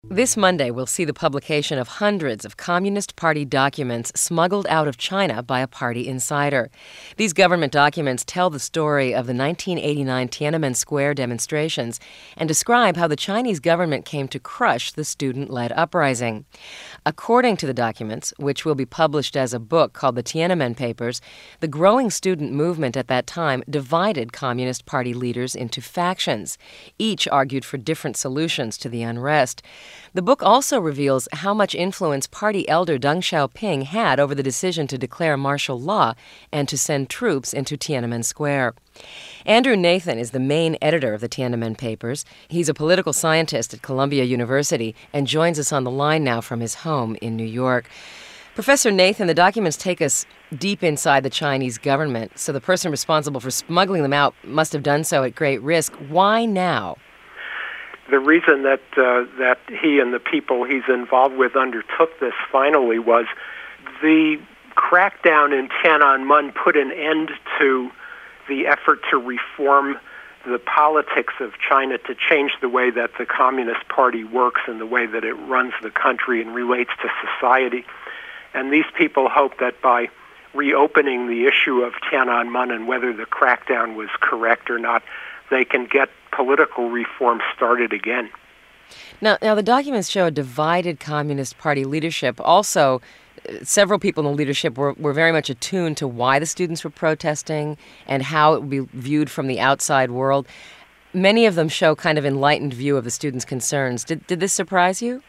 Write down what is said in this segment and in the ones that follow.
This Monday, we'll see the publication of hundreds of Communist Party documents smuggled out of China by a party insider. These government documents tell the story of the 1989 Tiananmen Square demonstrations and describe how the Chinese government came to crush the student-led uprising. According to the documents, which will be published as a book called the Tiananmen Papers, the growing student movement at that time divided Communist Party leaders into factions. Each argued for different solutions to the unrest. The book also reveals how much influence party elder Deng Xiaoping had over the decision to declare martial law and to send troops into Tiananmen Square. Andrew Nathan is the main editor of the Tiananmen Papers. He's a political scientist at Columbia University and joins us on the line now from his home in New York. Professor Nathan, the documents take us deep inside the Chinese government, so the person responsible for smuggling them out must have done so at great risk. Why now? The reason that he and the people he's involved with undertook this finally was the crackdown in Tiananmen put an end to the effort to reform the politics of China, to change the way that the Communist Party works and the way that it runs the country and relates to society. And these people hope that by reopening the issue of Tiananmen and whether the crackdown was correct or not, they can get political reform started again. Now the documents show a divided Communist Party leadership. Also, several people in the leadership were very much attuned to why the students were protesting and how it would be viewed from the outside world. Many of them show kind of enlightened view of the students' concerns. Did this surprise you?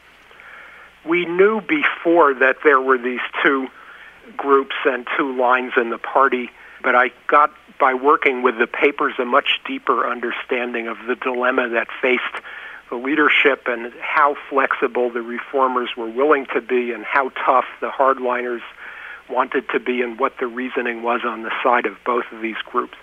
We knew before that there were these two groups and two lines in the party, but I got, by working with the papers, a much deeper understanding of the dilemma that faced the leadership and how flexible the reformers were willing to be and how tough the hardliners wanted to be and what the reasoning was on the side of both of these groups.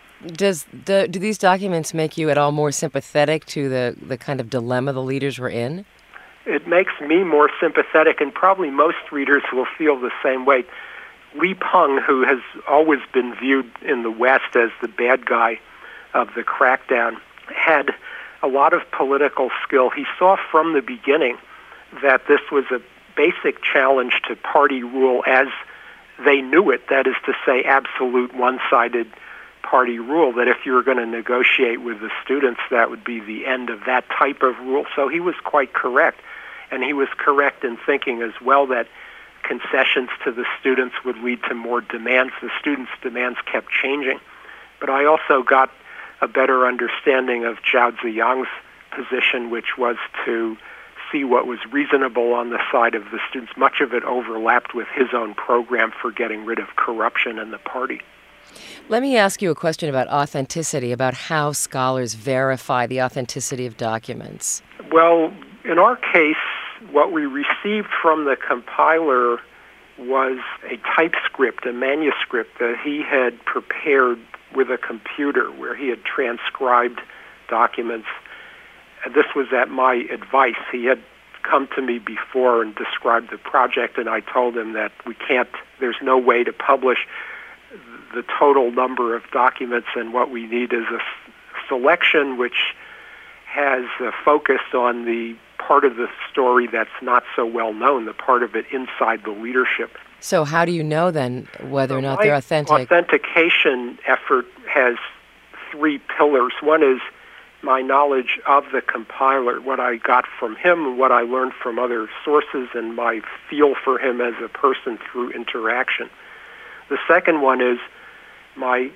Do these documents make you at all more sympathetic to the kind of dilemma the leaders were in? It makes me more sympathetic, and probably most readers will feel the same way. Li Peng, who has always been viewed in the West as the bad guy of the crackdown, had a lot of political skill. He saw from the beginning that this was a basic challenge to party rule as they knew it, that is to say, absolute one-sided party rule, that if you were going to negotiate with the students, that would be the end of that type of rule. So he was quite correct. And he was correct in thinking as well that concessions to the students would lead to more demands. The students' demands kept changing. But I also got a better understanding of Zhao Ziyang's position, which was to see what was reasonable on the side of the students. Much of it overlapped with his own program for getting rid of corruption in the party. Let me ask you a question about authenticity, about how scholars verify the authenticity of documents. Well, in our case, what we received from the compiler was a typescript, a manuscript that he had prepared with a computer where he had transcribed documents. And this was at my advice. He had come to me before and described the project, and I told him that there's no way to publish the total number of documents, and what we need is a selection which has a focus on the part of the story that's not so well known, the part of it inside the leadership. So how do you know then whether or not they're authentic? Authentication effort has three pillars. One is my knowledge of the compiler, what I got from him and what I learned from other sources, and my feel for him as a person through interaction. The second one is my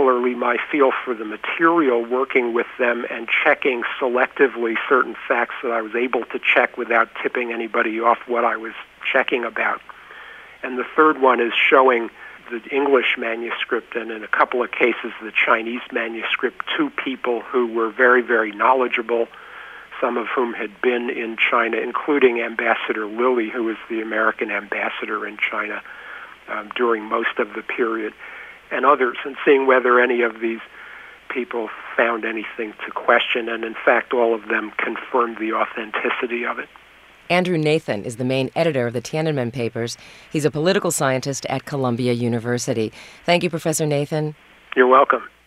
feel for the material, working with them and checking selectively certain facts that I was able to check without tipping anybody off what I was checking about. And the third one is showing the English manuscript, and in a couple of cases the Chinese manuscript, to people who were very, very knowledgeable, some of whom had been in China, including Ambassador Lilly, who was the American ambassador in China during most of the period, and others, and seeing whether any of these people found anything to question, and in fact all of them confirmed the authenticity of it. Andrew Nathan is the main editor of the Tiananmen Papers. He's a political scientist at Columbia University. Thank you, Professor Nathan. You're welcome.